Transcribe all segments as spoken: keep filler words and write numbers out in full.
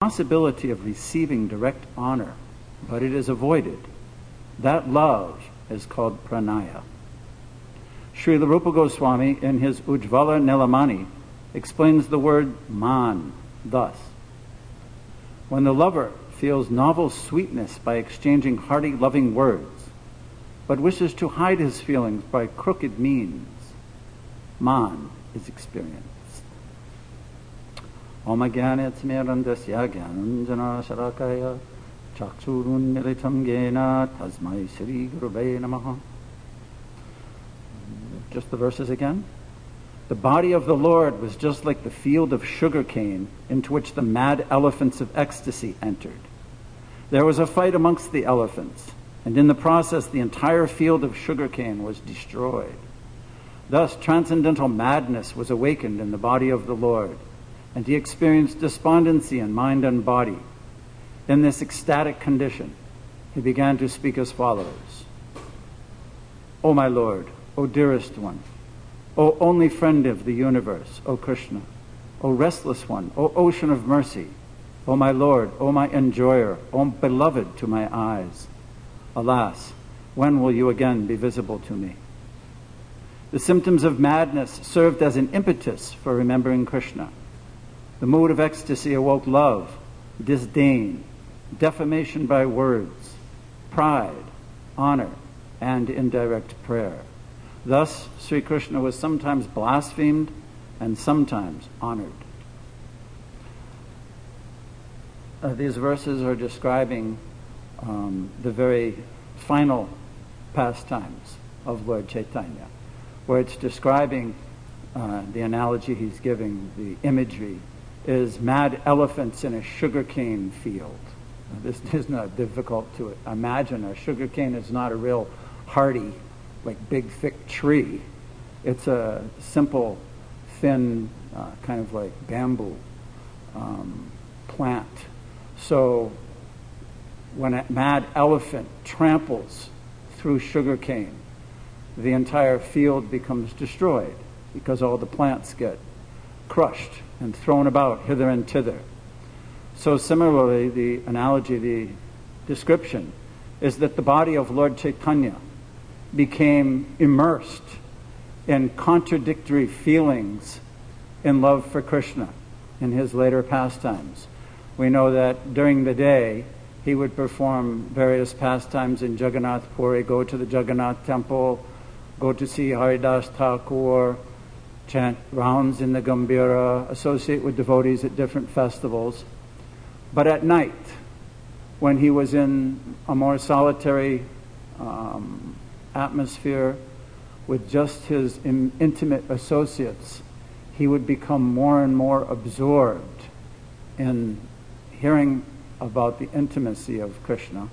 possibility of receiving direct honor, but it is avoided. That love is called pranaya. Srila Rupa Goswami, in his Ujjvala Nilamani, explains the word man thus. When the lover feels novel sweetness by exchanging hearty, loving words, but wishes to hide his feelings by crooked means, man is experienced. Om Jnana Timirandasya Jnananjana Sharakaya Chakshurun Militam Yena Tasmai Shri Gurave Namaha. Just the verses again. The body of the Lord was just like the field of sugarcane into which the mad elephants of ecstasy entered. There was a fight amongst the elephants, and in the process the entire field of sugarcane was destroyed. Thus transcendental madness was awakened in the body of the Lord, and he experienced despondency in mind and body. In this ecstatic condition, he began to speak as follows. O my Lord, O dearest one, O only friend of the universe, O Krishna, O restless one, O ocean of mercy, O my Lord, O my enjoyer, O beloved to my eyes. Alas, when will you again be visible to me? The symptoms of madness served as an impetus for remembering Krishna. The mood of ecstasy awoke love, disdain, defamation by words, pride, honor, and indirect prayer. Thus, Sri Krishna was sometimes blasphemed and sometimes honored. Uh, these verses are describing um, the very final pastimes of Lord Chaitanya, where it's describing uh, the analogy he's giving, the imagery, is mad elephants in a sugarcane field. Now, this is not difficult to imagine. A sugarcane is not a real hardy, like big thick tree. It's a simple, thin, uh, kind of like bamboo um, plant. So when a mad elephant tramples through sugarcane, the entire field becomes destroyed because all the plants get crushed and thrown about hither and thither. So similarly, the analogy, the description, is that the body of Lord Chaitanya became immersed in contradictory feelings in love for Krishna in his later pastimes. We know that during the day he would perform various pastimes in Jagannath Puri, go to the Jagannath temple, go to see Haridas Thakur, chant rounds in the Gambhira, associate with devotees at different festivals. But at night, when he was in a more solitary um, atmosphere with just his in, intimate associates, he would become more and more absorbed in hearing about the intimacy of Krishna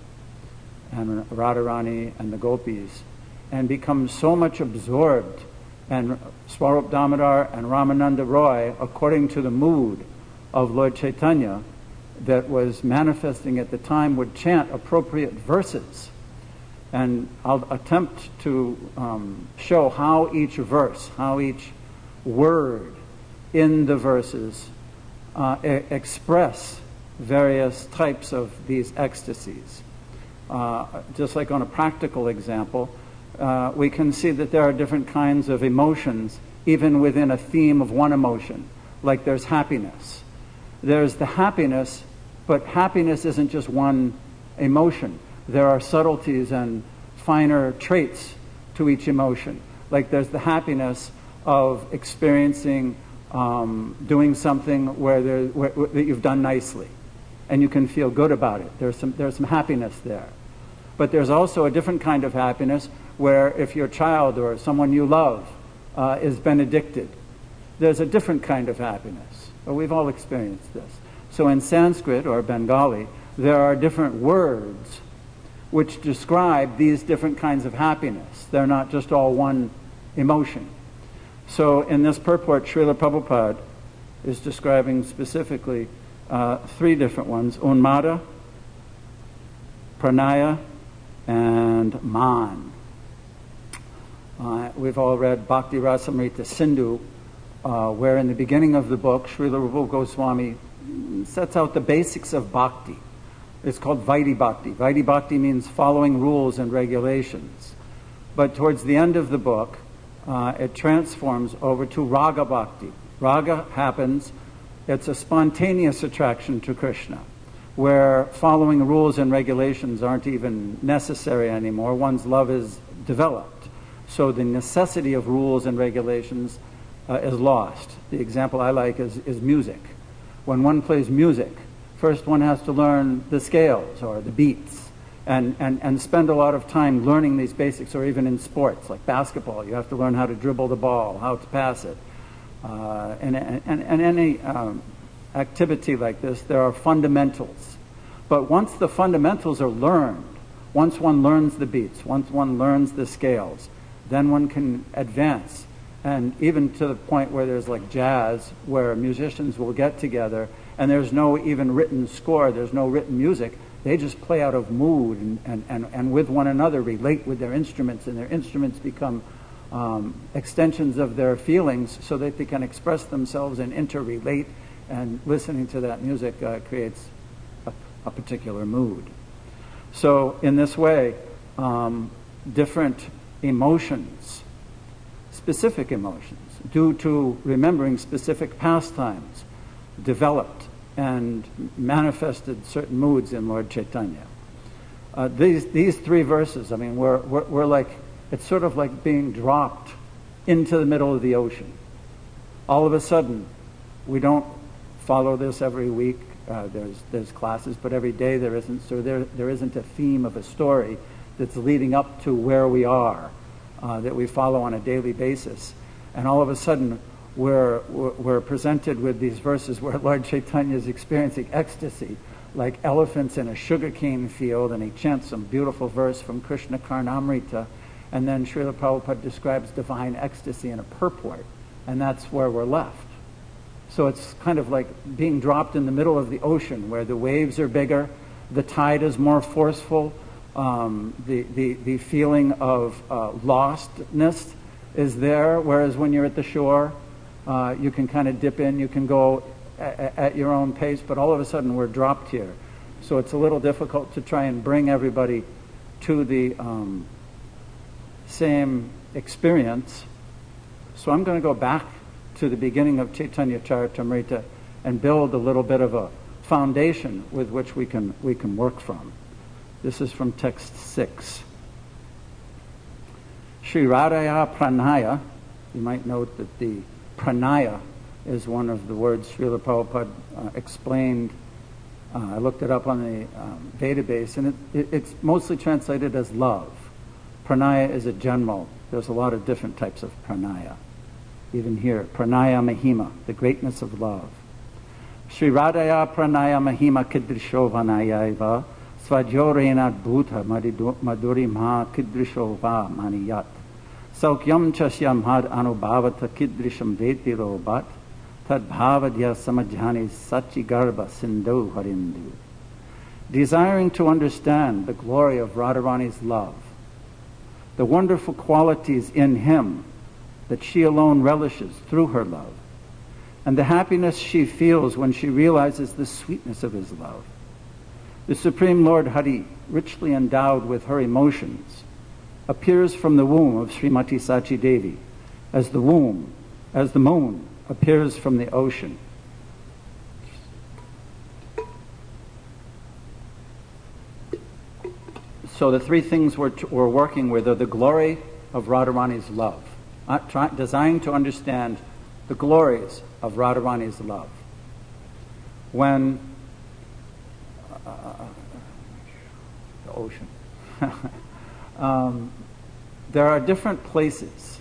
and Radharani and the gopis, and become so much absorbed. And Swarup Damodar and Ramananda Roy, according to the mood of Lord Chaitanya that was manifesting at the time, would chant appropriate verses. And I'll attempt to um, show how each verse, how each word in the verses uh, e- express various types of these ecstasies. Uh, just like on a practical example, uh, we can see that there are different kinds of emotions even within a theme of one emotion. Like there's happiness. There's the happiness, but happiness isn't just one emotion. There are subtleties and finer traits to each emotion. Like there's the happiness of experiencing um, doing something where, there, where, where that you've done nicely, and you can feel good about it. There's some there's some happiness there. But there's also a different kind of happiness where if your child or someone you love uh, is benedicted, there's a different kind of happiness. Well, we've all experienced this. So in Sanskrit or Bengali, there are different words which describe these different kinds of happiness. They're not just all one emotion. So in this purport, Srila Prabhupada is describing specifically uh, three different ones: Unmada, Pranaya, and Man. Uh, we've all read Bhakti Rasamrita Sindhu, uh, where in the beginning of the book, Srila Rupa Goswami sets out the basics of bhakti. It's called Vaidhi Bhakti. Vaidhi Bhakti means following rules and regulations. But towards the end of the book, uh, it transforms over to Raga Bhakti. Raga happens, it's a spontaneous attraction to Krishna, where following rules and regulations aren't even necessary anymore. One's love is developed. So the necessity of rules and regulations uh, is lost. The example I like is, is music. When one plays music, first one has to learn the scales or the beats and, and, and spend a lot of time learning these basics, or even in sports like basketball, you have to learn how to dribble the ball, how to pass it. Uh, and, and, and any um, activity like this, there are fundamentals. But once the fundamentals are learned, once one learns the beats, once one learns the scales, then one can advance. And even to the point where there's like jazz, where musicians will get together and there's no even written score, there's no written music. They just play out of mood and, and, and, and with one another relate with their instruments, and their instruments become um, extensions of their feelings so that they can express themselves and interrelate, and listening to that music uh, creates a, a particular mood. So in this way, um, different emotions, specific emotions, due to remembering specific pastimes, developed and manifested certain moods in Lord Chaitanya. Uh, these these three verses, I mean, we're, we're, we're like, it's sort of like being dropped into the middle of the ocean. All of a sudden, we don't follow this every week. Uh, there's there's classes, but every day there isn't. So there there isn't a theme of a story that's leading up to where we are, uh, that we follow on a daily basis. And all of a sudden, we're, we're presented with these verses where Lord Chaitanya is experiencing ecstasy, like elephants in a sugarcane field, and he chants some beautiful verse from Krishna Karnamrita, and then Srila Prabhupada describes divine ecstasy in a purport, and that's where we're left. So it's kind of like being dropped in the middle of the ocean, where the waves are bigger, the tide is more forceful, um, the, the, the feeling of uh, lostness is there, whereas when you're at the shore, uh, you can kind of dip in, you can go a- at your own pace, but all of a sudden we're dropped here. So it's a little difficult to try and bring everybody to the um, same experience. So I'm going to go back to the beginning of Chaitanya Charitamrita and build a little bit of a foundation with which we can we can work from. This is from text six. Sri Radhaya Pranaya, you might note that the pranaya is one of the words Srila Prabhupada uh, explained. Uh, I looked it up on the um, database, and it, it, it's mostly translated as love. Pranaya is a general. There's a lot of different types of pranaya. Even here, pranaya mahima, the greatness of love. Sri Radhaya pranaya mahima kidrisho vanayaiva svajyorena bhuta maduri ma kidrisho va maniyat. Saukyam chasyam had anubhavata kidrisham vetiro bhat tad bhavadya samajhani sachi garba sindhu harindu. Desiring to understand the glory of Radharani's love, the wonderful qualities in him that she alone relishes through her love, and the happiness she feels when she realizes the sweetness of his love. The Supreme Lord Hari, richly endowed with her emotions, appears from the womb of Srimati Sachi Devi, as the womb, as the moon appears from the ocean. So the three things we're, t- we're working with are the glory of Radharani's love, uh, try, designed to understand the glories of Radharani's love. When uh, the ocean. um, there are different places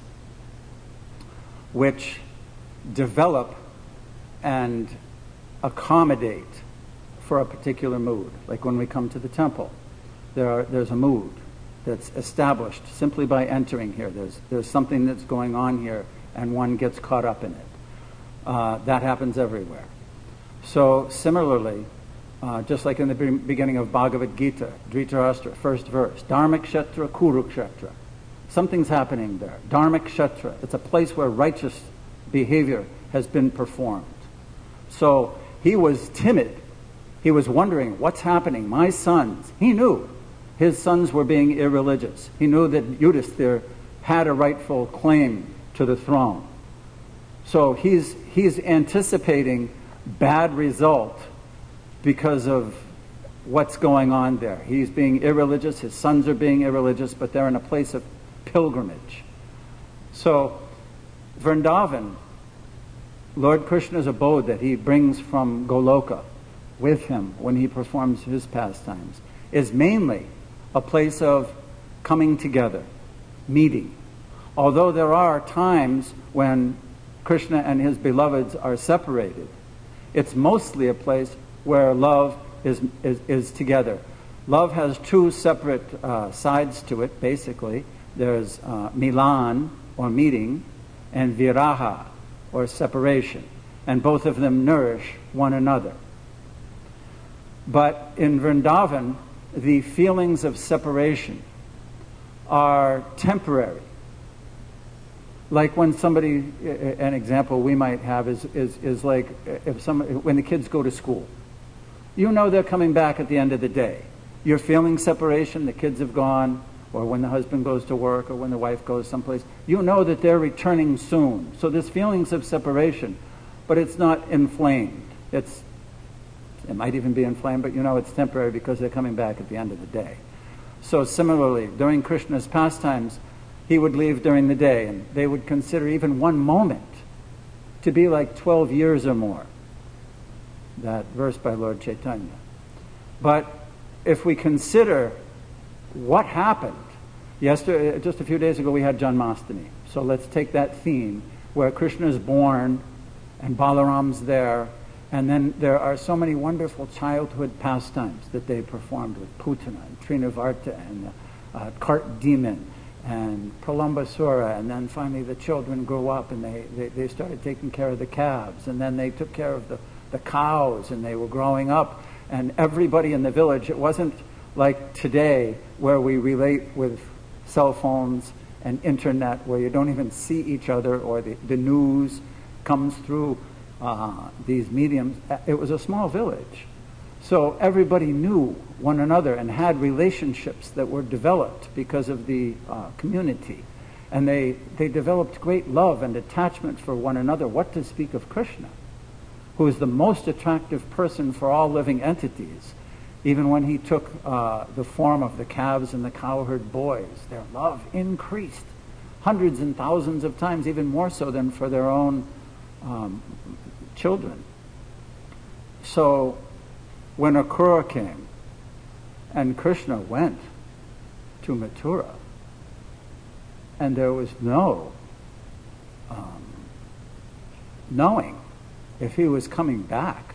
which develop and accommodate for a particular mood. Like when we come to the temple, there are, there's a mood that's established simply by entering here. There's, there's something that's going on here, and one gets caught up in it. Uh, that happens everywhere. So similarly, uh, just like in the be- beginning of Bhagavad Gita, Dhritarashtra, first verse, Dharmakshetra, Kurukshetra. Something's happening there. Dharmakshetra, it's a place where righteous behavior has been performed. So he was timid. He was wondering, what's happening? My sons. He knew his sons were being irreligious. He knew that Yudhisthira had a rightful claim to the throne. So he's, he's anticipating bad result because of what's going on there. He's being irreligious, his sons are being irreligious, but they're in a place of pilgrimage. So Vrindavan, Lord Krishna's abode that he brings from Goloka with him when he performs his pastimes, is mainly a place of coming together, meeting. Although there are times when Krishna and his beloveds are separated, it's mostly a place where love is, is, is together. Love has two separate uh, sides to it, basically. There's uh, Milan, or meeting, and Viraha, or separation. And both of them nourish one another. But in Vrindavan, the feelings of separation are temporary. Like when somebody, an example we might have is, is, is like if some, when the kids go to school. You know they're coming back at the end of the day. You're feeling separation, the kids have gone, or when the husband goes to work, or when the wife goes someplace. You know that they're returning soon. So there's feelings of separation, but it's not inflamed. It's, it might even be inflamed, but you know it's temporary because they're coming back at the end of the day. So similarly, during Krishna's pastimes, he would leave during the day, and they would consider even one moment to be like twelve years or more. That verse by Lord Chaitanya. But if we consider what happened, yesterday, just a few days ago we had Janmashtami. So let's take that theme where Krishna is born and Balaram's there, and then there are so many wonderful childhood pastimes that they performed with Putana and Trinavarta and uh, Cart Demon and Pralambasura, and then finally the children grew up and they, they, they started taking care of the calves, and then they took care of the, the cows, and they were growing up, and everybody in the village, it wasn't like today where we relate with cell phones and internet where you don't even see each other, or the, the news comes through uh, these mediums. It was a small village. So everybody knew one another and had relationships that were developed because of the uh, community. And they, they developed great love and attachment for one another. What to speak of Krishna, who is the most attractive person for all living entities. Even when he took uh, the form of the calves and the cowherd boys, their love increased hundreds and thousands of times, even more so than for their own um, children. So when Akrura came and Krishna went to Mathura, and there was no um, knowing if he was coming back,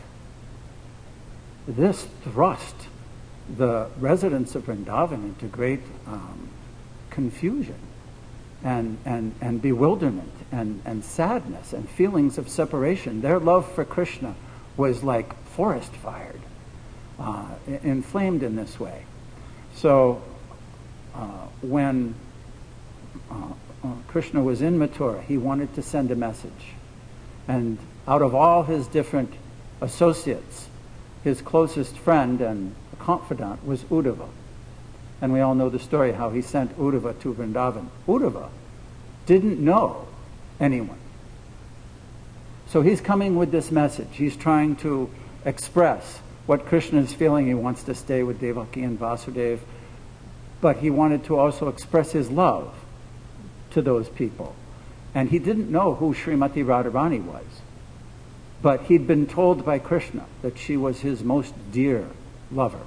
this thrust the residents of Vrindavan into great um, confusion and, and, and bewilderment and, and sadness and feelings of separation. Their love for Krishna was like forest fired, uh, inflamed in this way. So uh, when uh, uh, Krishna was in Mathura, he wanted to send a message. And out of all his different associates, his closest friend and confidant was Uddhava. And we all know the story how he sent Uddhava to Vrindavan. Uddhava didn't know anyone. So he's coming with this message. He's trying to express what Krishna is feeling. He wants to stay with Devaki and Vasudeva, but he wanted to also express his love to those people. And he didn't know who Srimati Radharani was. But he'd been told by Krishna that she was his most dear lover.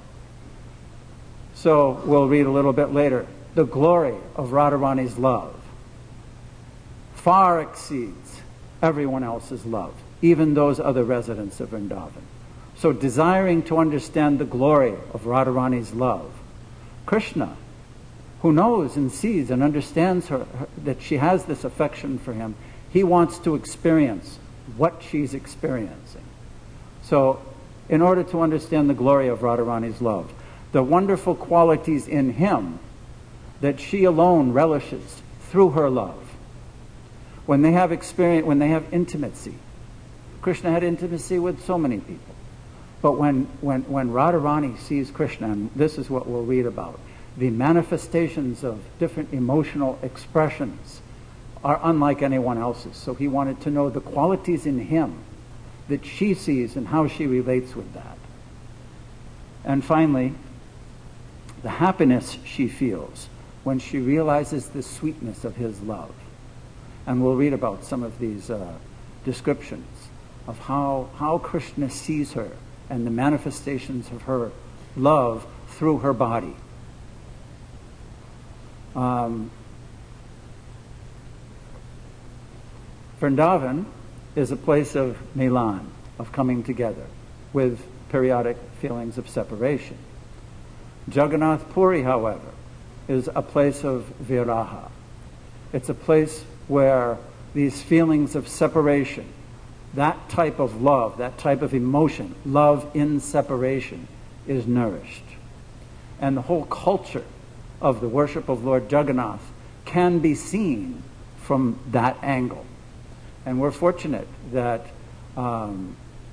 So we'll read a little bit later. The glory of Radharani's love far exceeds everyone else's love, even those other residents of Vrindavan. So desiring to understand the glory of Radharani's love, Krishna, who knows and sees and understands her, her that she has this affection for him, he wants to experience what she's experiencing. So in order to understand the glory of Radharani's love, the wonderful qualities in him that she alone relishes through her love, when they have experience, when they have intimacy, Krishna had intimacy with so many people. But when, when, when Radharani sees Krishna, and this is what we'll read about, the manifestations of different emotional expressions are unlike anyone else's. So he wanted to know the qualities in him that she sees and how she relates with that. And finally, the happiness she feels when she realizes the sweetness of his love. And we'll read about some of these uh, descriptions of how, how Krishna sees her and the manifestations of her love through her body. Um, Vrindavan is a place of milan, of coming together, with periodic feelings of separation. Jagannath Puri, however, is a place of viraha. It's a place where these feelings of separation, that type of love, that type of emotion, love in separation, is nourished. And the whole culture of the worship of Lord Jagannath can be seen from that angle. And we're fortunate that um,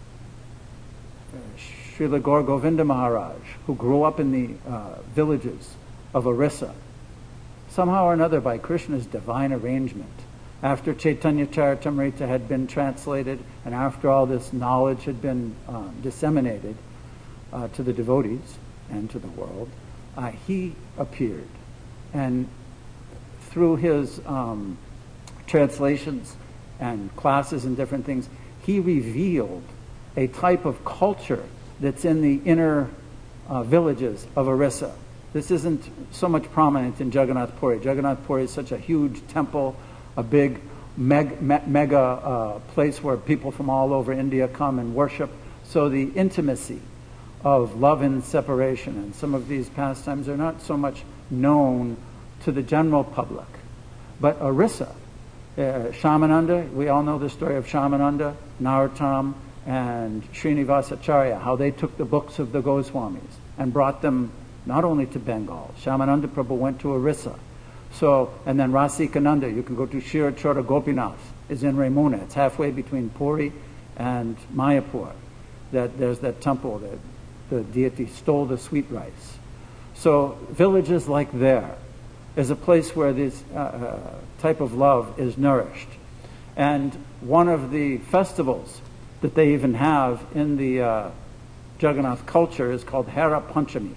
Srila Gaur Govinda Maharaj, who grew up in the uh, villages of Orissa, somehow or another by Krishna's divine arrangement, after Chaitanya Charitamrita had been translated and after all this knowledge had been uh, disseminated uh, to the devotees and to the world, uh, he appeared. And through his um, translations and classes and different things, he revealed a type of culture that's in the inner uh, villages of Orissa. This isn't so much prominent in Jagannath Puri. Jagannath Puri is such a huge temple, a big meg, me, mega uh, place where people from all over India come and worship. So the intimacy of love and separation and some of these pastimes are not so much known to the general public. But Orissa, uh, Shamananda, we all know the story of Shamananda, Narottam, and Srinivasacharya, how they took the books of the Goswamis and brought them not only to Bengal. Shamananda Prabhu went to Orissa. So, and then Rasikananda, you can go to Shira Chora Gopinath, is in Raimuna. It's halfway between Puri and Mayapur. That there's that temple that the deity stole the sweet rice. So villages like there is a place where this uh, uh, type of love is nourished. And one of the festivals that they even have in the uh, Jagannath culture is called Hara Panchami.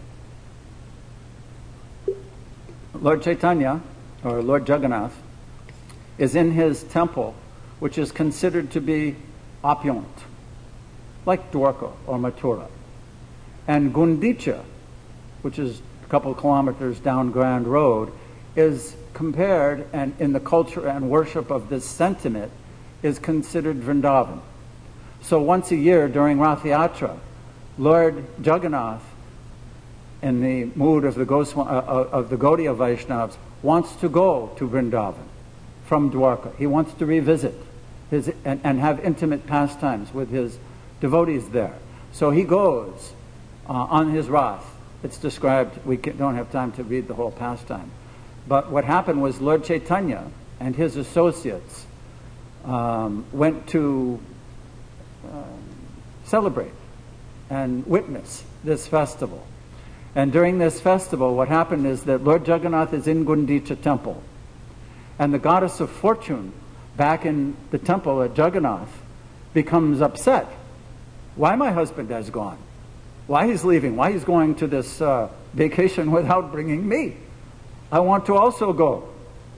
Lord Chaitanya, or Lord Jagannath, is in his temple, which is considered to be opulent, like Dwarka or Mathura. And Gundicha, which is a couple of kilometers down Grand Road, is compared, and in the culture and worship of this sentiment, is considered Vrindavan. So once a year during Rath Yatra, Lord Jagannath, in the mood of the Goswa- uh, of the Gaudiya Vaishnavas, wants to go to Vrindavan from Dwarka. He wants to revisit his and, and have intimate pastimes with his devotees there. So he goes uh, on his Rath. It's described, we can, don't have time to read the whole pastime. But what happened was Lord Chaitanya and his associates um, went to uh, celebrate and witness this festival. And during this festival, what happened is that Lord Jagannath is in Gundicha temple. And the goddess of fortune, back in the temple at Jagannath, becomes upset. Why my husband has gone? Why he's leaving? Why he's going to this uh, vacation without bringing me? I want to also go.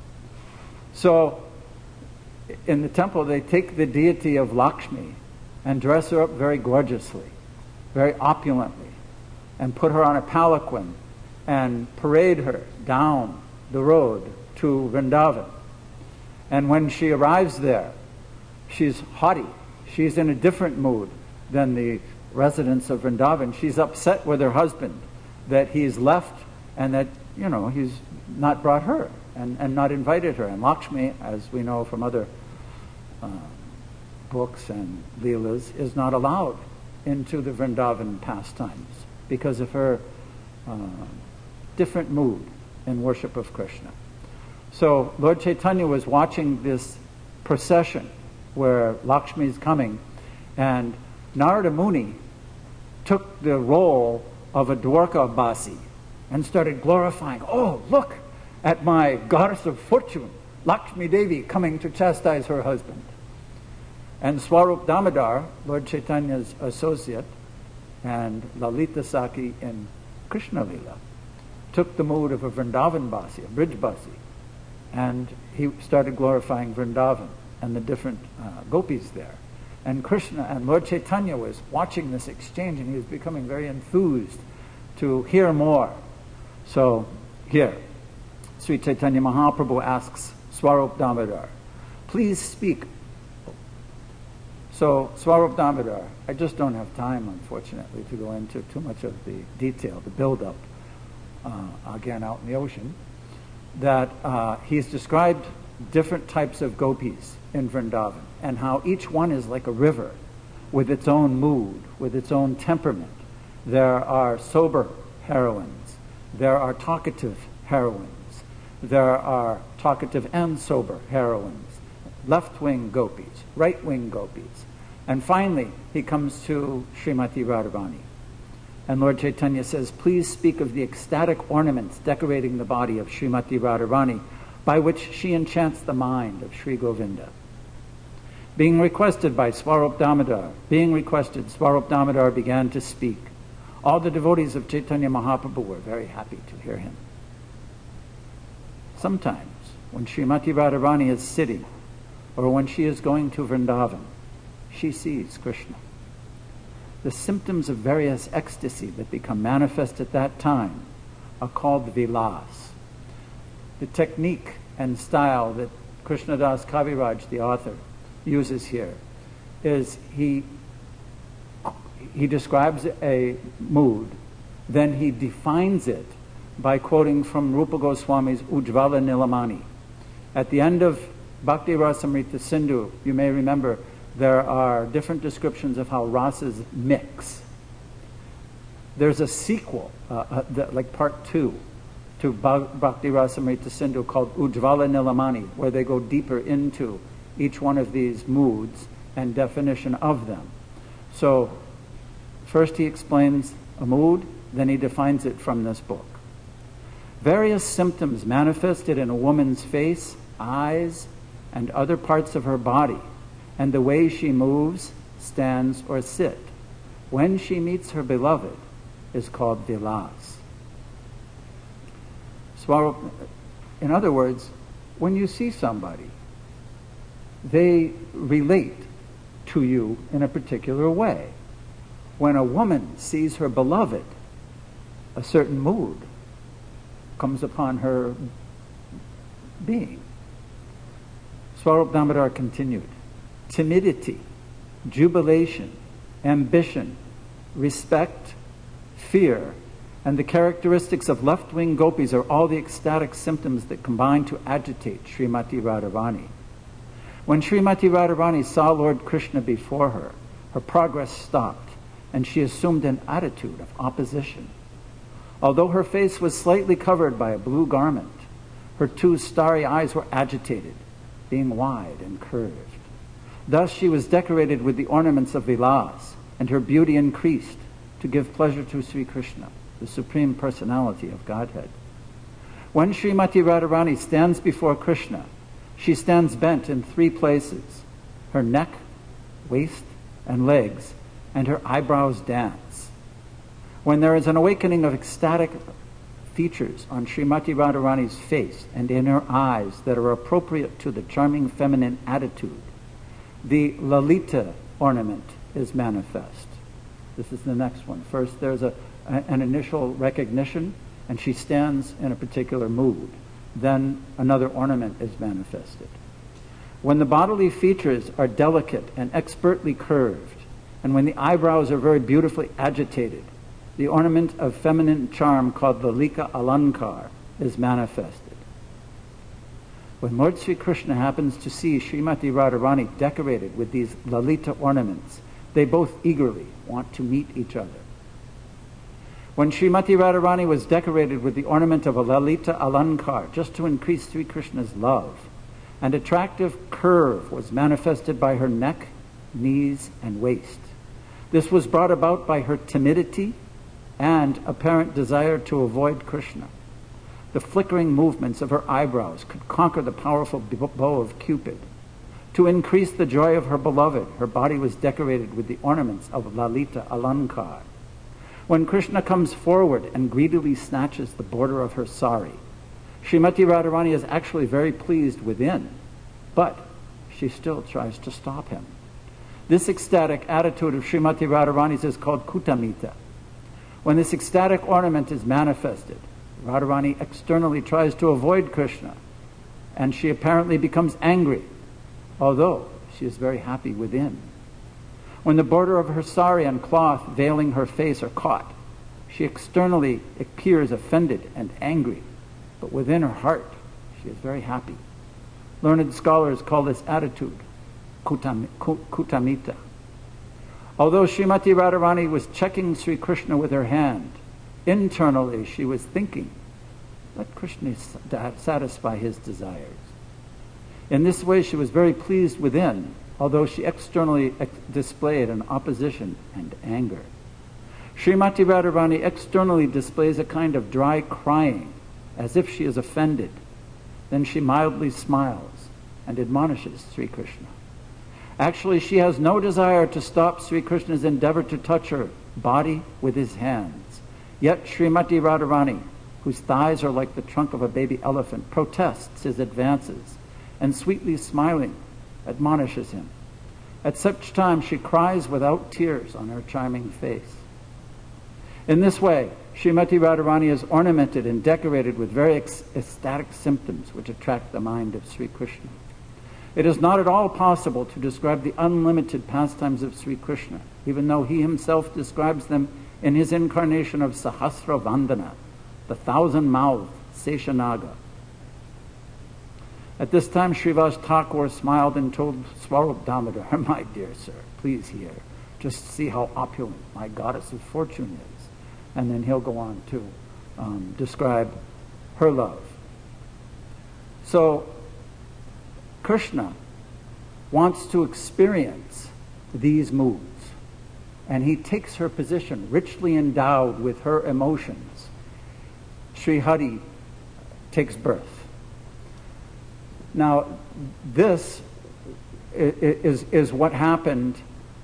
So, in the temple, they take the deity of Lakshmi and dress her up very gorgeously, very opulently, and put her on a palanquin and parade her down the road to Vrindavan. And when she arrives there, she's haughty. She's in a different mood than the residents of Vrindavan. She's upset with her husband that he's left and that, you know, he's not brought her and, and not invited her. And Lakshmi, as we know from other uh, books and leelas, is not allowed into the Vrindavan pastimes because of her uh, different mood in worship of Krishna. So Lord Chaitanya was watching this procession where Lakshmi is coming, And Narada Muni took the role of a Dwarka Basi and started glorifying, oh, look at my goddess of fortune, Lakshmi Devi, coming to chastise her husband. And Swarup Damodar, Lord Chaitanya's associate, and Lalita Saki in Krishna Lila, took the mood of a Vrindavan Basi, a Brij Basi, and he started glorifying Vrindavan and the different uh, gopis there. And Krishna and Lord Chaitanya was watching this exchange, and he was becoming very enthused to hear more. So here, Sri Chaitanya Mahaprabhu asks Swarup Damodar, please speak. So Swarup Damodar, I just don't have time, unfortunately, to go into too much of the detail, the build-up, uh, again, out in the ocean, that uh, he's described different types of gopis in Vrindavan, and how each one is like a river with its own mood, with its own temperament. There are sober heroines, there are talkative heroines, there are talkative and sober heroines, left-wing gopis, right-wing gopis. And finally, he comes to Srimati Radharani. And Lord Chaitanya says, please speak of the ecstatic ornaments decorating the body of Srimati Radharani, by which she enchants the mind of Sri Govinda. Being requested by Swarup Damodar, being requested, Swarup Damodar began to speak. All the devotees of Chaitanya Mahaprabhu were very happy to hear him. Sometimes, when Srimati Radharani is sitting, or when she is going to Vrindavan, she sees Krishna. The symptoms of various ecstasy that become manifest at that time are called vilas. The technique and style that Krishnadas Kaviraj, the author, uses here is he he describes a mood, then he defines it by quoting from Rupa Goswami's Ujjvala Nilamani. At the end of Bhakti Rasamrita Sindhu, you may remember, there are different descriptions of how rasas mix. There's a sequel, uh, uh, the, like part two, to Bhakti Rasamrita Sindhu called Ujjvala Nilamani, where they go deeper into each one of these moods and definition of them. So, first he explains a mood, then he defines it from this book. Various symptoms manifested in a woman's face, eyes, and other parts of her body, and the way she moves, stands, or sits when she meets her beloved is called vilas. Swarup, in other words, when you see somebody, they relate to you in a particular way. When a woman sees her beloved, a certain mood comes upon her being. Swarup Damodar continued. Timidity, jubilation, ambition, respect, fear, and the characteristics of left-wing gopis are all the ecstatic symptoms that combine to agitate Srimati Radharani. When Srimati Radharani saw Lord Krishna before her, her progress stopped, and she assumed an attitude of opposition. Although her face was slightly covered by a blue garment, her two starry eyes were agitated, being wide and curved. Thus she was decorated with the ornaments of vilas, and her beauty increased to give pleasure to Sri Krishna, the Supreme Personality of Godhead. When Srimati Radharani stands before Krishna, she stands bent in three places. Her neck, waist, and legs, and her eyebrows dance. When there is an awakening of ecstatic features on Srimati Radharani's face and in her eyes that are appropriate to the charming feminine attitude, the Lalita ornament is manifest. This is the next one. First, there's a, a, an initial recognition, and she stands in a particular mood. Then another ornament is manifested. When the bodily features are delicate and expertly curved, and when the eyebrows are very beautifully agitated, the ornament of feminine charm called Lalika Alankar is manifested. When Lord Sri Krishna happens to see Srimati Radharani decorated with these Lalita ornaments, they both eagerly want to meet each other. When Srimati Radharani was decorated with the ornament of a Lalita Alankar, just to increase Sri Krishna's love, an attractive curve was manifested by her neck knees, and waist. This was brought about by her timidity and apparent desire to avoid Krishna. The flickering movements of her eyebrows could conquer the powerful bow of Cupid. To increase the joy of her beloved, her body was decorated with the ornaments of Lalita Alankar. When Krishna comes forward and greedily snatches the border of her sari, Srimati Radharani is actually very pleased within, but she still tries to stop him. This ecstatic attitude of Srimati Radharani's is called Kutamita. When this ecstatic ornament is manifested, Radharani externally tries to avoid Krishna, and she apparently becomes angry, although she is very happy within. When the border of her sari and cloth veiling her face are caught, she externally appears offended and angry, but within her heart she is very happy. Learned scholars call this attitude kutam, kutamita. Although Srimati Radharani was checking Sri Krishna with her hand, internally she was thinking, let Krishna satisfy his desires. In this way she was very pleased within, although she externally ex- displayed an opposition and anger. Srimati Radharani externally displays a kind of dry crying, as if she is offended. Then she mildly smiles and admonishes Sri Krishna. Actually, she has no desire to stop Sri Krishna's endeavor to touch her body with his hands. Yet Srimati Radharani, whose thighs are like the trunk of a baby elephant, protests his advances and sweetly smiling admonishes him. At such time she cries without tears on her charming face. In this way, Srimati Radharani is ornamented and decorated with very ec- ecstatic symptoms which attract the mind of Sri Krishna. It is not at all possible to describe the unlimited pastimes of Sri Krishna, even though he himself describes them in his incarnation of Sahasra Vandana, the thousand-mouthed Seshanaga. At this time, Srivas Thakur smiled and told Swarup Damodar, my dear sir, please hear. Just see how opulent my goddess of fortune is. And then he'll go on to um, describe her love. So, Krishna wants to experience these moods, and he takes her position, richly endowed with her emotions. Sri Hari takes birth. Now, this is, is what happened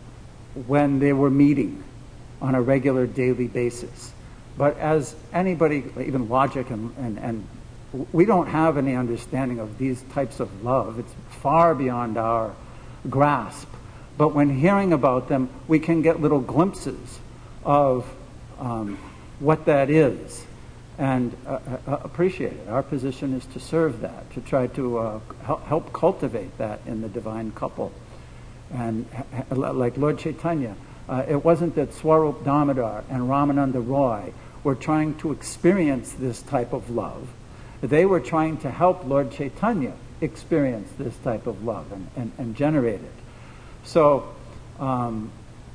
when they were meeting on a regular daily basis. But as anybody, even logic, and, and, and we don't have any understanding of these types of love. It's far beyond our grasp. But when hearing about them, we can get little glimpses of um, what that is and uh, uh, appreciate it. Our position is to serve that, to try to uh, help cultivate that in the divine couple. And uh, like Lord Chaitanya, uh, it wasn't that Swarup Damodar and Ramananda Roy were trying to experience this type of love. They were trying to help Lord Chaitanya experience this type of love and, and, and generate it. So, um,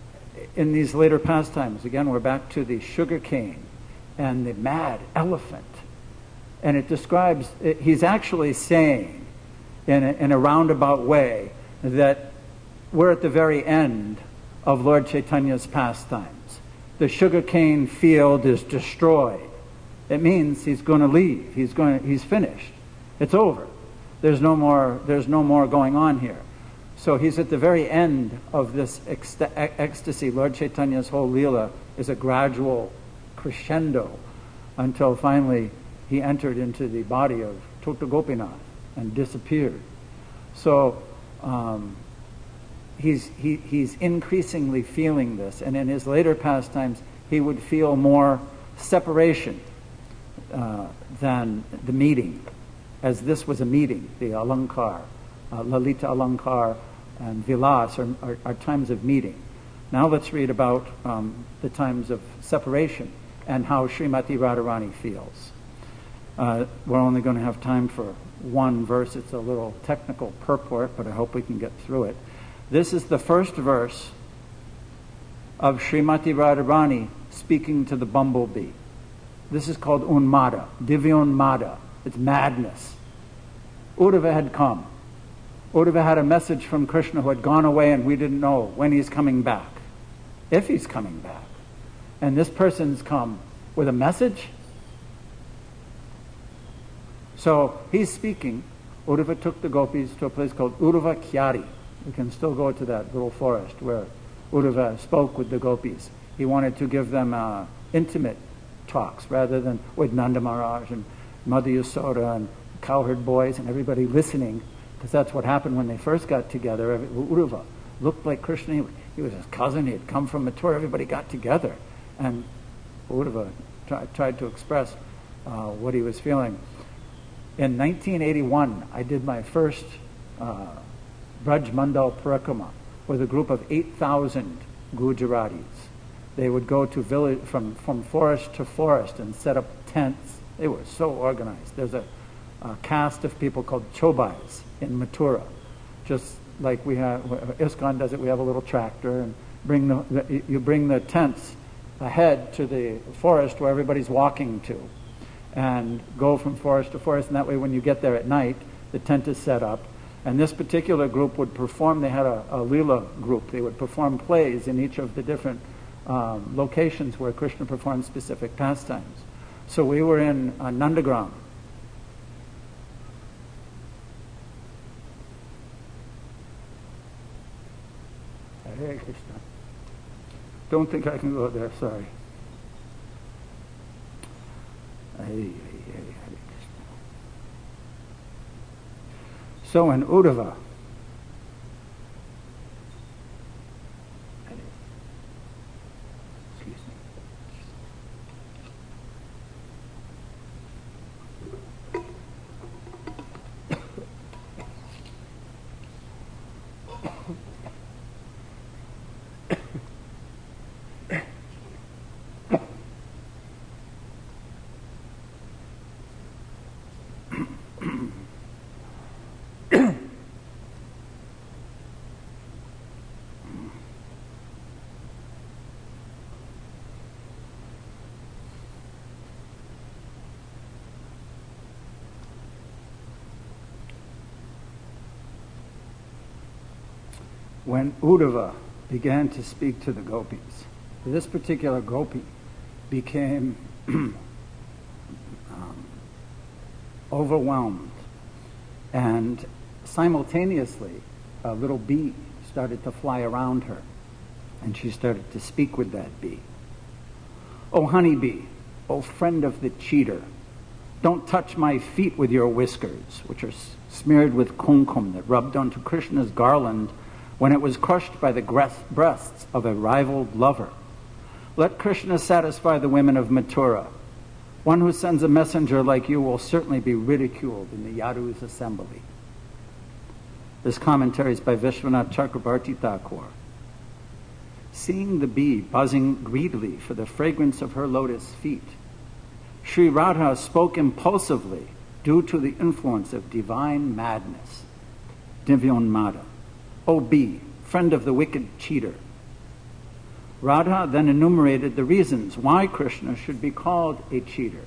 in these later pastimes, again, we're back to the sugar cane and the mad elephant. And it describes, it, he's actually saying in a, in a roundabout way that we're at the very end of Lord Chaitanya's pastimes. The sugar cane field is destroyed. It means he's going to leave. He's going to, he's finished. It's over. There's no more, there's no more going on here. So he's at the very end of this ecst- ecstasy. Lord Chaitanya's whole Leela is a gradual crescendo until finally he entered into the body of Tota Gopinath and disappeared. So um, he's, he, he's increasingly feeling this. And in his later pastimes, he would feel more separation uh, than the meeting, as this was a meeting. The Alankar, uh, Lalita Alankar, and Vilas are, are, are times of meeting. Now let's read about um, the times of separation and how Srimati Radharani feels. Uh, we're only going to have time for one verse. It's a little technical purport, but I hope we can get through it. This is the first verse of Srimati Radharani speaking to the bumblebee. This is called Unmada, Divyonmada. It's madness. Uddhava had come. Uddhava had a message from Krishna who had gone away and we didn't know when he's coming back, if he's coming back. And this person's come with a message. So he's speaking. Uddhava took the gopis to a place called Uddhava Kyari. We can still go to that little forest where Uddhava spoke with the gopis. He wanted to give them uh, intimate talks rather than with Nanda Maharaj and Mother Yasoda and cowherd boys and everybody listening, because that's what happened when they first got together. Uddhava looked like Krishna. He, he was his cousin. He had come from Mathura. Everybody got together. And Uddhava try, tried to express uh, what he was feeling. In nineteen eighty-one, I did my first uh, Braj Mandal Parikrama with a group of eight thousand Gujaratis. They would go to village from, from forest to forest and set up tents. They were so organized. There's a, a caste of people called Chobais in Mathura. Just like we have, ISKCON does it, we have a little tractor and bring the, the you bring the tents ahead to the forest where everybody's walking to, and go from forest to forest, and that way when you get there at night, the tent is set up. And this particular group would perform, they had a, a Leela group, they would perform plays in each of the different um, locations where Krishna performed specific pastimes. So we were in uh, Nandagram. Hare Krishna. Don't think I can go there, sorry. Hare, Hare, Hare Krishna. So in Uddhava, excuse me. When Uddhava began to speak to the gopis, this particular gopi became um, overwhelmed, and simultaneously a little bee started to fly around her, and she started to speak with that bee. "Oh honeybee, oh friend of the cheater, don't touch my feet with your whiskers, which are smeared with kumkum that rubbed onto Krishna's garland when it was crushed by the breasts of a rivaled lover. Let Krishna satisfy the women of Mathura. One who sends a messenger like you will certainly be ridiculed in the Yadu's assembly." This commentary is by Vishwanath Chakrabarti Thakur. Seeing the bee buzzing greedily for the fragrance of her lotus feet, Sri Radha spoke impulsively due to the influence of divine madness. Divyonmada. "O bee, friend of the wicked cheater." Radha then enumerated the reasons why Krishna should be called a cheater.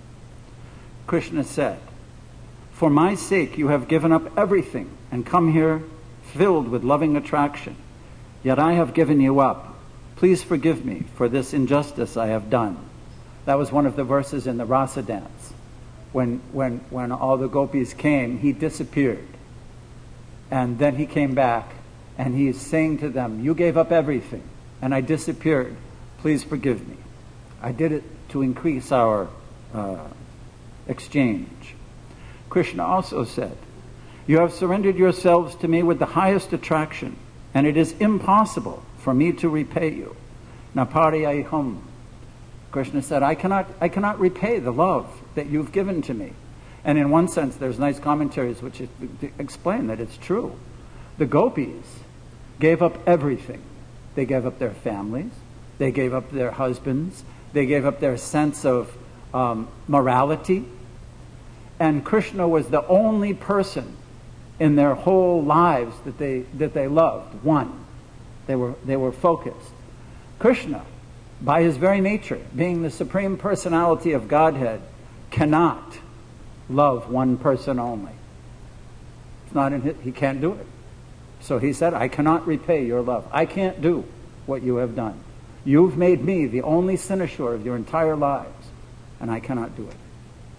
Krishna said, "For my sake you have given up everything and come here filled with loving attraction. Yet I have given you up. Please forgive me for this injustice I have done." That was one of the verses in the Rasa dance. When, when, when all the gopis came, he disappeared. And then he came back, and he's saying to them, "You gave up everything, and I disappeared. Please forgive me. I did it to increase our uh, exchange." Krishna also said, "You have surrendered yourselves to me with the highest attraction, and it is impossible for me to repay you. Napariyaham." Krishna said, I cannot, I cannot repay the love that you've given to me. And in one sense, there's nice commentaries which explain that it's true. The gopis gave up everything. They gave up their families. They gave up their husbands. They gave up their sense of um, morality. And Krishna was the only person in their whole lives that they that they loved. One. They were they were focused. Krishna, by his very nature, being the Supreme Personality of Godhead, cannot love one person only. It's not in his, he can't do it. So he said, I cannot repay your love. I can't do what you have done. You've made me the only cynosure of your entire lives, and I cannot do it.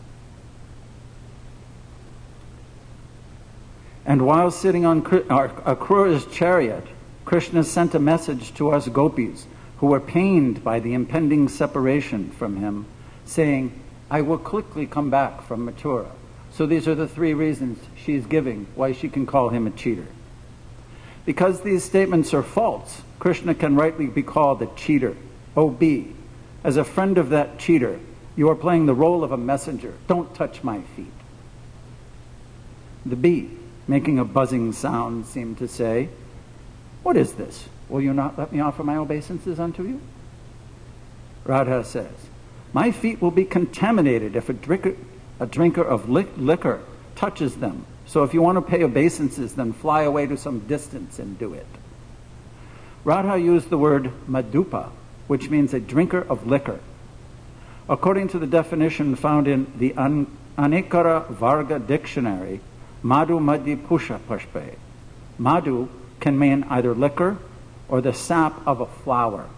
And while sitting on Akrura's chariot, Krishna sent a message to us gopis who were pained by the impending separation from him, saying, I will quickly come back from Mathura. So these are the three reasons she's giving why she can call him a cheater. Because these statements are false, Krishna can rightly be called a cheater. O bee, as a friend of that cheater, you are playing the role of a messenger. Don't touch my feet. The bee, making a buzzing sound, seemed to say, what is this? Will you not let me offer my obeisances unto you? Radha says, my feet will be contaminated if a drinker, a drinker of li- liquor touches them. So if you want to pay obeisances, then fly away to some distance and do it. Radha used the word madupa, which means a drinker of liquor. According to the definition found in the An- Anikara Varga dictionary, Madhu Madhi Pusha Pushpe. Madhu can mean either liquor or the sap of a flower.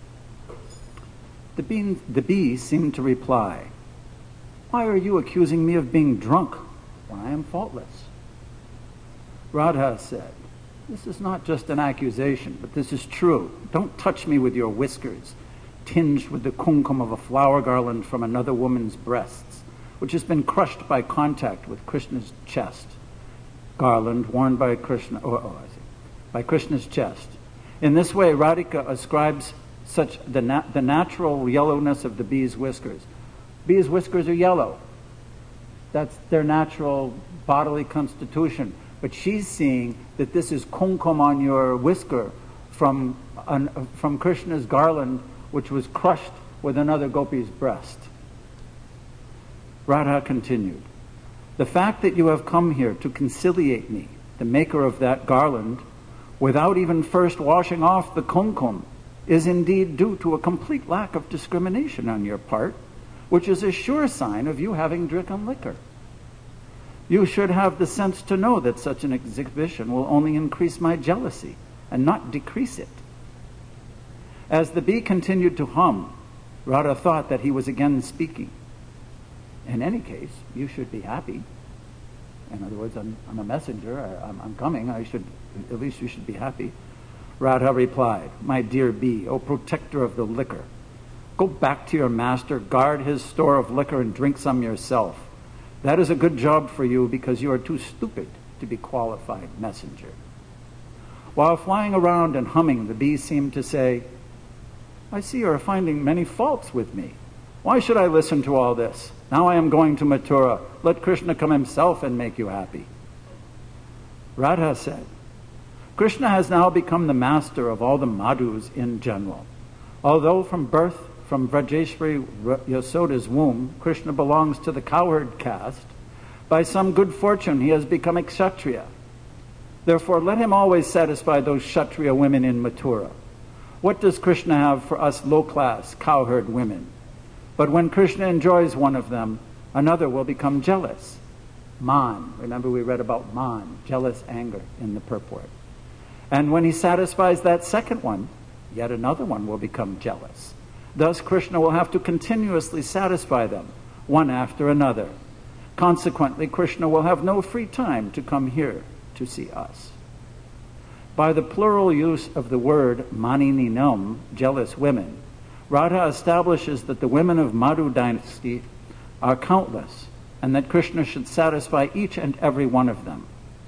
The bee, the bee seemed to reply, why are you accusing me of being drunk when I am faultless? Radha said, this is not just an accusation, but this is true. Don't touch me with your whiskers, tinged with the kumkum of a flower garland from another woman's breasts, which has been crushed by contact with Krishna's chest. Garland worn by Krishna, oh, oh, I see, by Krishna's chest. In this way, Radhika ascribes such the, na- the natural yellowness of the bee's whiskers. Bees' whiskers are yellow. That's their natural bodily constitution. But she's seeing that this is kumkum on your whisker from, an, from Krishna's garland, which was crushed with another gopi's breast. Radha continued, the fact that you have come here to conciliate me, the maker of that garland, without even first washing off the kumkum, is indeed due to a complete lack of discrimination on your part, which is a sure sign of you having drinking liquor. You should have the sense to know that such an exhibition will only increase my jealousy and not decrease it. As the bee continued to hum, Radha thought that he was again speaking. In any case, you should be happy. In other words, I'm, I'm a messenger, I, I'm, I'm coming, I should, at least you should be happy. Radha replied, my dear bee, O protector of the liquor, go back to your master, guard his store of liquor and drink some yourself. That is a good job for you because you are too stupid to be qualified messenger. While flying around and humming, the bee seemed to say, I see you are finding many faults with me. Why should I listen to all this? Now I am going to Mathura. Let Krishna come himself and make you happy. Radha said, Krishna has now become the master of all the madhus in general. Although from birth, from Vrajeshwari Yasoda's womb, Krishna belongs to the cowherd caste, by some good fortune he has become a kshatriya. Therefore let him always satisfy those kshatriya women in Mathura. What does Krishna have for us low-class cowherd women? But when Krishna enjoys one of them, another will become jealous. Man, remember we read about man, jealous anger in the purport. And when he satisfies that second one, yet another one will become jealous. Thus Krishna will have to continuously satisfy them, one after another. Consequently, Krishna will have no free time to come here to see us. By the plural use of the word manininam, jealous women, Radha establishes that the women of Madhu dynasty are countless, and that Krishna should satisfy each and every one of them.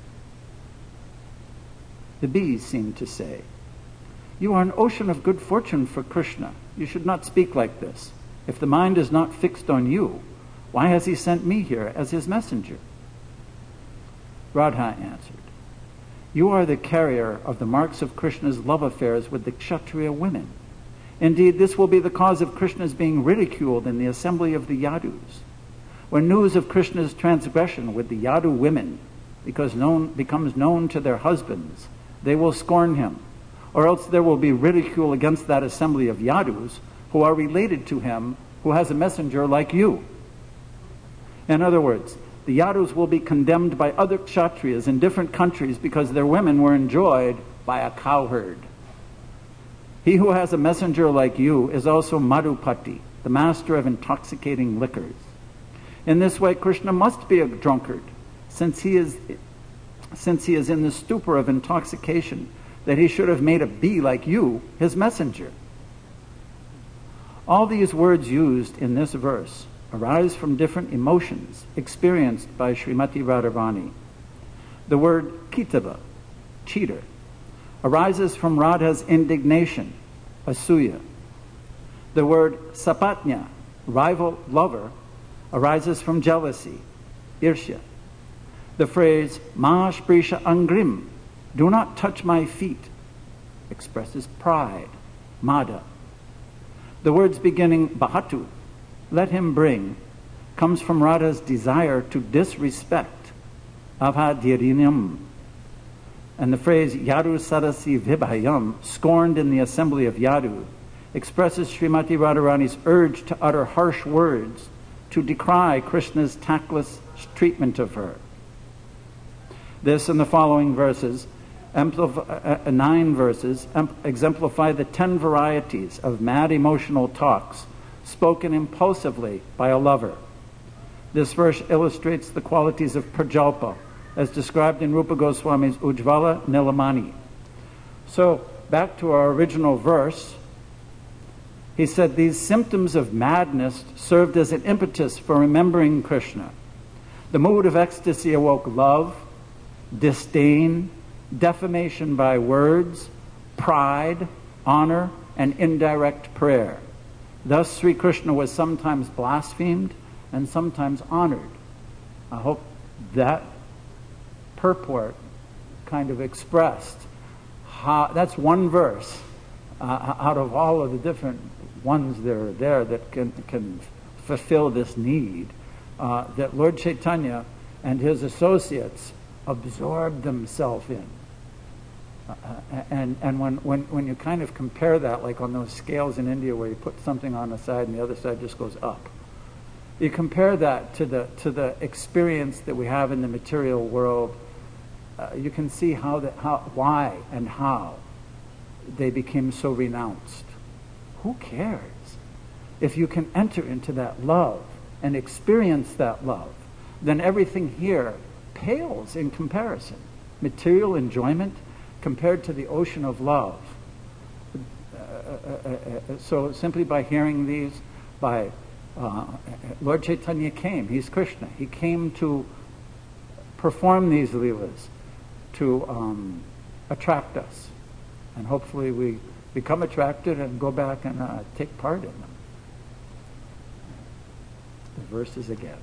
The bees seem to say, you are an ocean of good fortune for Krishna. You should not speak like this. If the mind is not fixed on you, why has he sent me here as his messenger? Radha answered, you are the carrier of the marks of Krishna's love affairs with the Kshatriya women. Indeed, this will be the cause of Krishna's being ridiculed in the assembly of the Yadus. When news of Krishna's transgression with the Yadu women because known, becomes known to their husbands, they will scorn him, or else there will be ridicule against that assembly of Yadus who are related to him, who has a messenger like you. In other words, the Yadus will be condemned by other Kshatriyas in different countries because their women were enjoyed by a cowherd. He who has a messenger like you is also Madhupati, the master of intoxicating liquors. In this way, Krishna must be a drunkard, since he is, since he is in the stupor of intoxication, that he should have made a bee like you his messenger. All these words used in this verse arise from different emotions experienced by Srimati Radharani. The word Kitava, cheater, arises from Radha's indignation, asuya. The word Sapatnya, rival lover, arises from jealousy, irshya. The phrase Ma Sprisha Angrim, do not touch my feet, expresses pride, mada. The words beginning Bahatu, let him bring, comes from Radha's desire to disrespect, avadirinyam. And the phrase Yadu Sadasi Vibhayam, scorned in the assembly of Yadu, expresses Srimati Radharani's urge to utter harsh words, to decry Krishna's tactless treatment of her. This and the following verses, amplif- uh, nine verses, em- exemplify the ten varieties of mad emotional talks spoken impulsively by a lover. This verse illustrates the qualities of Prajalpa, as described in Rupa Goswami's Ujjvala Nilamani. So, back to our original verse, he said these symptoms of madness served as an impetus for remembering Krishna. The mood of ecstasy awoke love, disdain, defamation by words, pride, honor, and indirect prayer. Thus, Sri Krishna was sometimes blasphemed and sometimes honored. I hope that purport kind of expressed how, that's one verse uh, out of all of the different ones that are there that can, can fulfill this need, uh, that Lord Chaitanya and his associates absorbed themselves in. Uh, and and when, when, when you kind of compare that, like on those scales in India where you put something on the side and the other side just goes up, you compare that to the to the experience that we have in the material world, uh, you can see how that how why and how they became so renounced. Who cares? If you can enter into that love and experience that love, then everything here pales in comparison. Material enjoyment compared to the ocean of love. Uh, uh, uh, so simply by hearing these, by uh, Lord Chaitanya came, he's Krishna, he came to perform these leelas, to um, attract us. And hopefully we become attracted and go back and uh, take part in them. The verses again.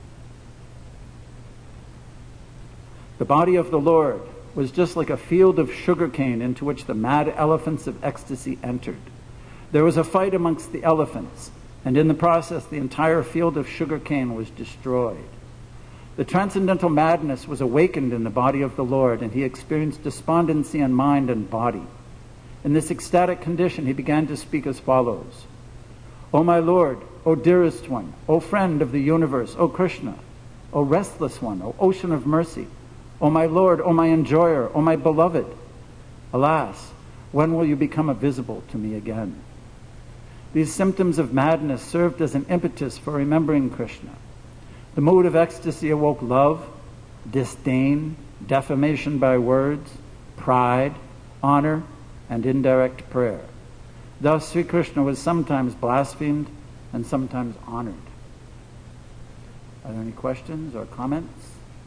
The body of the Lord was just like a field of sugarcane into which the mad elephants of ecstasy entered. There was a fight amongst the elephants, and in the process the entire field of sugarcane was destroyed. The transcendental madness was awakened in the body of the Lord, and he experienced despondency in mind and body. In this ecstatic condition, he began to speak as follows. O my Lord, O dearest one, O friend of the universe, O Krishna, O restless one, O ocean of mercy, O my Lord, O my enjoyer, O my beloved, alas, when will you become visible to me again? These symptoms of madness served as an impetus for remembering Krishna. The mood of ecstasy awoke love, disdain, defamation by words, pride, honor, and indirect prayer. Thus, Sri Krishna was sometimes blasphemed and sometimes honored. Are there any questions or comments?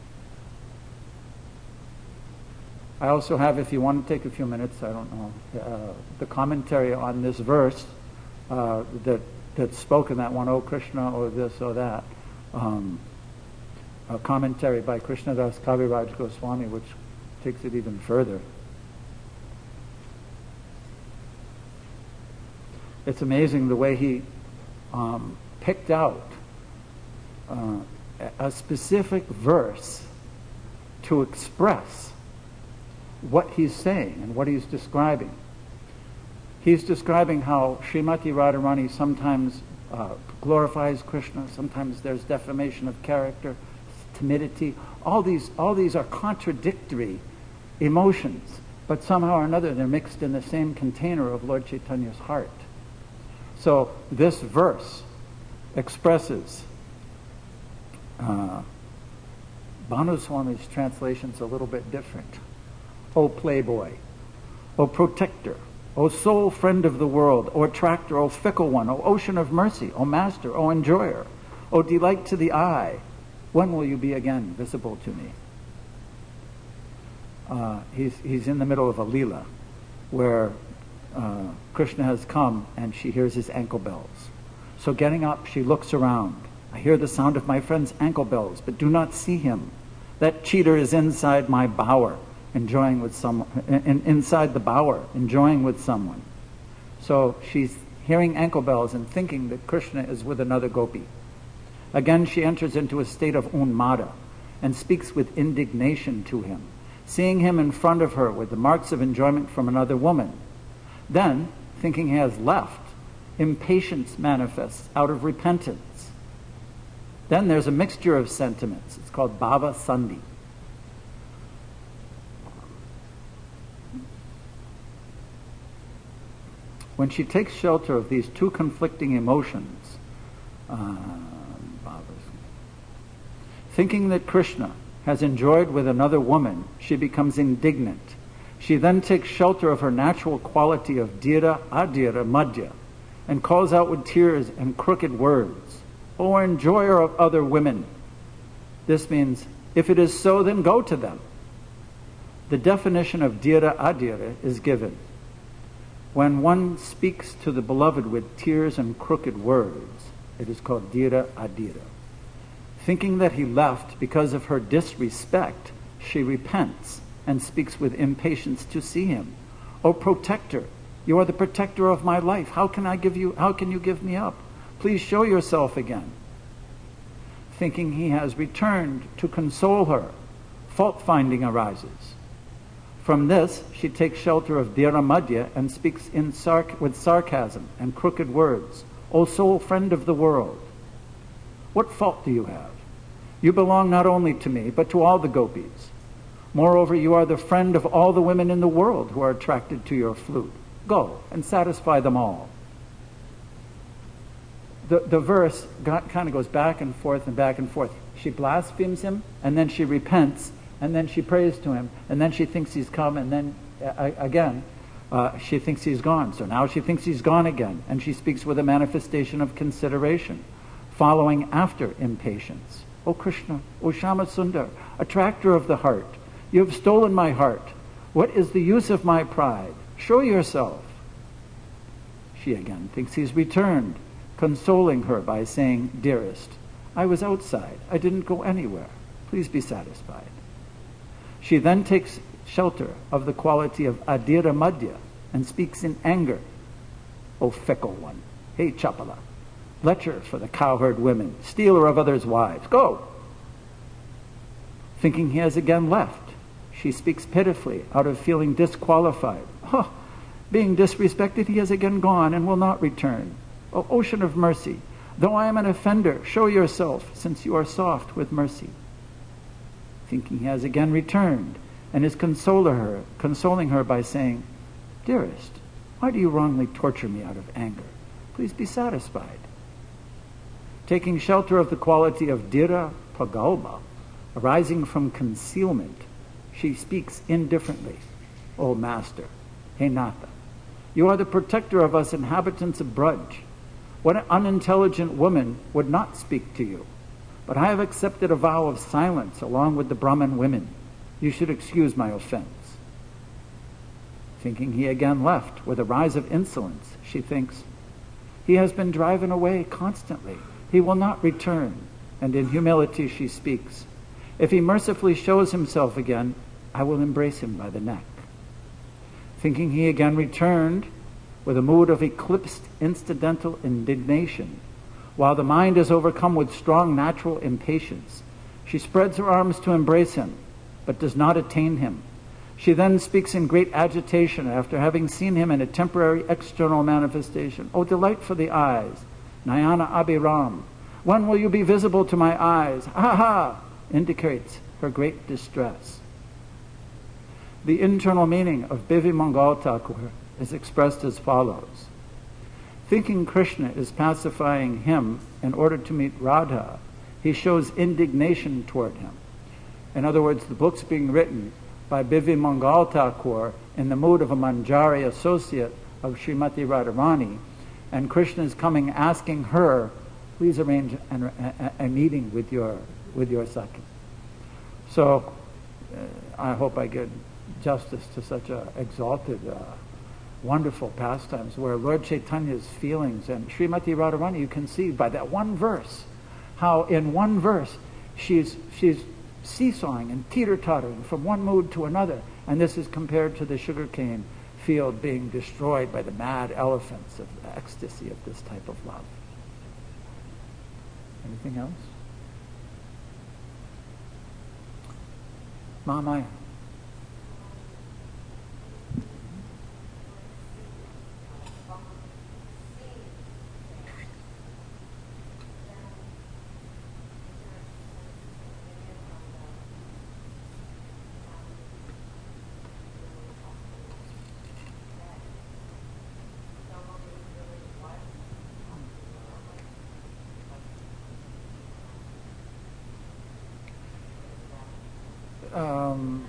I also have, if you want to take a few minutes, I don't know, uh, the commentary on this verse uh, that that's spoken, that one, O Krishna, or this or that. Um, a commentary by Krishnadas Kaviraj Goswami, which takes it even further. It's amazing the way he um, picked out uh, a specific verse to express what he's saying and what he's describing. He's describing how Srimati Radharani sometimes uh, glorifies Krishna, sometimes there's defamation of character, timidity. All these, all these are contradictory emotions, but somehow or another they're mixed in the same container of Lord Chaitanya's heart. So this verse expresses, uh, Bhanu Swami's translation's a little bit different. O playboy, O protector, O sole friend of the world, O attractor, O fickle one, O ocean of mercy, O master, O enjoyer, O delight to the eye, when will you be again visible to me? Uh, he's, he's in the middle of a Leela where uh, Krishna has come and she hears his ankle bells. So getting up, she looks around. I hear the sound of my friend's ankle bells, but do not see him. That cheater is inside my bower, enjoying with someone, in, inside the bower, enjoying with someone. So she's hearing ankle bells and thinking that Krishna is with another gopi. Again, she enters into a state of unmada and speaks with indignation to him, seeing him in front of her with the marks of enjoyment from another woman. Then, thinking he has left, impatience manifests out of repentance. Then there's a mixture of sentiments. It's called bhava sandhi. When she takes shelter of these two conflicting emotions, uh, thinking that Krishna has enjoyed with another woman, she becomes indignant. She then takes shelter of her natural quality of dhira, adhira, madhya, and calls out with tears and crooked words, O enjoyer of other women. This means, if it is so, then go to them. The definition of dhira, adhira is given. When one speaks to the beloved with tears and crooked words, it is called dhira, adhira. Thinking that he left because of her disrespect, she repents and speaks with impatience to see him. O protector, you are the protector of my life. How can I give you, how can you give me up? Please show yourself again. Thinking he has returned to console her, fault-finding arises. From this, she takes shelter of dhira madhya and speaks in sarc- with sarcasm and crooked words. O sole friend of the world, what fault do you have? You belong not only to me, but to all the gopis. Moreover, you are the friend of all the women in the world who are attracted to your flute. Go and satisfy them all. The, the verse got, kind of goes back and forth and back and forth. She blasphemes him, and then she repents, and then she prays to him, and then she thinks he's come, and then uh, again, uh, she thinks he's gone. So now she thinks he's gone again, and she speaks with a manifestation of consideration, following after impatience. O Krishna, O Shama Sundar, attractor of the heart, you have stolen my heart. What is the use of my pride? Show yourself. She again thinks he's returned, consoling her by saying, Dearest, I was outside. I didn't go anywhere. Please be satisfied. She then takes shelter of the quality of adhira madhya and speaks in anger. O fickle one, hey Chapala, lecher for the cowherd women, stealer of others' wives, go! Thinking he has again left, she speaks pitifully out of feeling disqualified. Oh, being disrespected, he has again gone and will not return. O ocean of mercy, though I am an offender, show yourself, since you are soft with mercy. Thinking he has again returned, and is consoling her, consoling her by saying, Dearest, why do you wrongly torture me out of anger? Please be satisfied. Taking shelter of the quality of dhira pagalba, arising from concealment, she speaks indifferently. O Master, hey Natha, you are the protector of us inhabitants of Braj. What unintelligent woman would not speak to you? But I have accepted a vow of silence along with the Brahmin women. You should excuse my offense. Thinking he again left with a rise of insolence, she thinks, he has been driven away constantly. He will not return. And in humility she speaks, if he mercifully shows himself again, I will embrace him by the neck. Thinking he again returned with a mood of eclipsed incidental indignation, while the mind is overcome with strong natural impatience, she spreads her arms to embrace him, but does not attain him. She then speaks in great agitation after having seen him in a temporary external manifestation. O delight for the eyes, Nayana Abhiram, when will you be visible to my eyes? Ha ha! indicates her great distress. The internal meaning of Bivi Mangal Thakur is expressed as follows. Thinking Krishna is pacifying him in order to meet Radha, he shows indignation toward him. In other words, the book's being written by Bivi Mangal Thakur in the mood of a Manjari associate of Srimati Radharani, and Krishna is coming asking her, please arrange an, a, a meeting with your with your Saki. So uh, I hope I get justice to such a exalted, uh, wonderful pastimes where Lord Chaitanya's feelings and Srimati Radharani, you can see by that one verse, how in one verse she's she's seesawing and teeter-tottering from one mood to another, and this is compared to the sugarcane field being destroyed by the mad elephants of the ecstasy of this type of love. Anything else? Mahamaya. Um,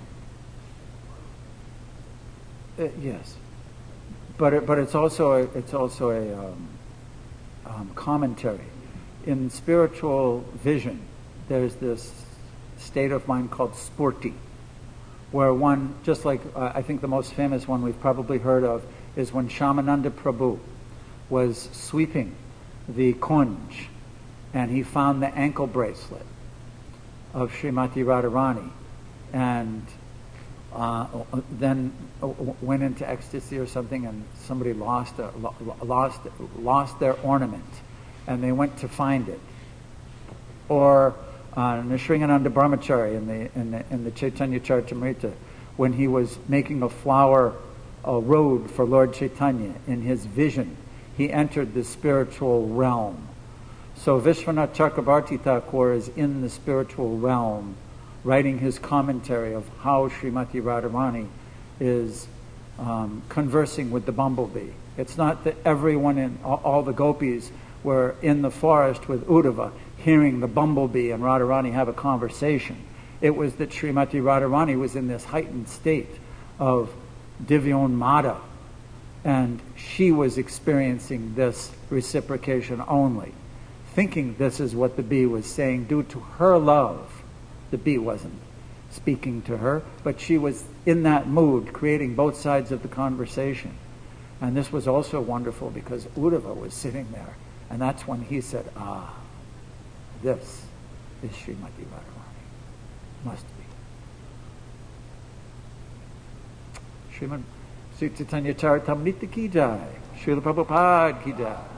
uh, yes, but it, but it's also a, it's also a um, um, commentary. In spiritual vision, there's this state of mind called spurti, where one, just like uh, I think the most famous one we've probably heard of is when Shyamananda Prabhu was sweeping the Kunj, and he found the ankle bracelet of Srimati Radharani, and uh, then went into ecstasy or something, and somebody lost a, lost lost their ornament, and they went to find it. Or uh, Nrsingananda Brahmachari in the in the in the Chaitanya Charitamrita, when he was making a flower a road for Lord Chaitanya in his vision, he entered the spiritual realm. So Vishwanath Chakrabarti Thakur is in the spiritual realm, writing his commentary of how Srimati Radharani is um, conversing with the bumblebee. It's not that everyone in all, all the gopis were in the forest with Uddhava hearing the bumblebee and Radharani have a conversation. It was that Srimati Radharani was in this heightened state of Divyonmada, and she was experiencing this reciprocation only, thinking this is what the bee was saying due to her love. The bee wasn't speaking to her, but she was in that mood, creating both sides of the conversation. And this was also wonderful because Uddhava was sitting there, and that's when he said, ah, this is Srimati Radharani. Must be. Srimad Sri Chaitanya Charitamrita ki jai. Srila Prabhupada ki jai.